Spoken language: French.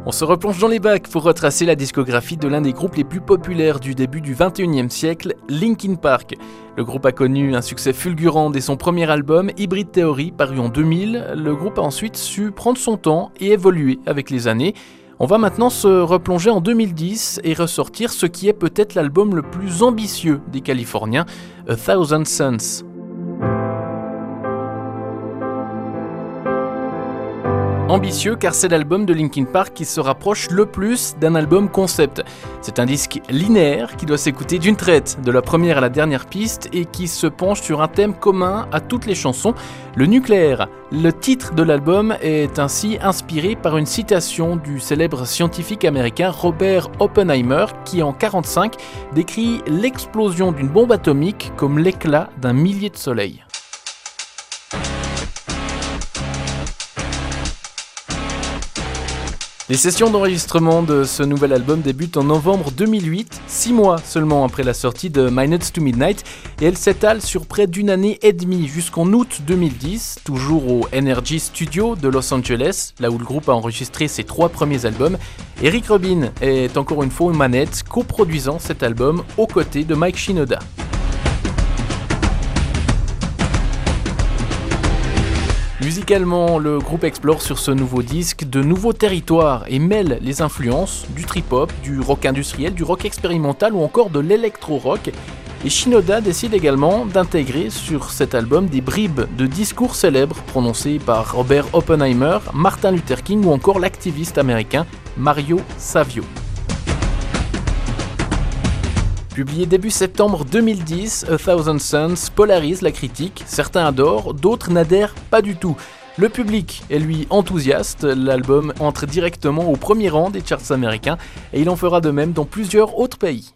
On se replonge dans les bacs pour retracer la discographie de l'un des groupes les plus populaires du début du XXIe siècle, Linkin Park. Le groupe a connu un succès fulgurant dès son premier album, Hybrid Theory, paru en 2000. Le groupe a ensuite su prendre son temps et évoluer avec les années. On va maintenant se replonger en 2010 et ressortir ce qui est peut-être l'album le plus ambitieux des Californiens, A Thousand Suns. Ambitieux car c'est l'album de Linkin Park qui se rapproche le plus d'un album concept. C'est un disque linéaire qui doit s'écouter d'une traite, de la première à la dernière piste, et qui se penche sur un thème commun à toutes les chansons, le nucléaire. Le titre de l'album est ainsi inspiré par une citation du célèbre scientifique américain Robert Oppenheimer qui en 1945 décrit l'explosion d'une bombe atomique comme l'éclat d'un millier de soleils. Les sessions d'enregistrement de ce nouvel album débutent en novembre 2008, 6 mois seulement après la sortie de Minutes to Midnight, et elles s'étalent sur près d'une année et demie jusqu'en août 2010, toujours au Energy Studio de Los Angeles, là où le groupe a enregistré ses 3 premiers albums. Eric Rubin est encore une fois aux manettes, coproduisant cet album aux côtés de Mike Shinoda. Musicalement, le groupe explore sur ce nouveau disque de nouveaux territoires et mêle les influences du trip-hop, du rock industriel, du rock expérimental ou encore de l'électro-rock. Et Shinoda décide également d'intégrer sur cet album des bribes de discours célèbres prononcés par Robert Oppenheimer, Martin Luther King ou encore l'activiste américain Mario Savio. Publié début septembre 2010, A Thousand Suns polarise la critique, certains adorent, d'autres n'adhèrent pas du tout. Le public est lui enthousiaste, l'album entre directement au premier rang des charts américains et il en fera de même dans plusieurs autres pays.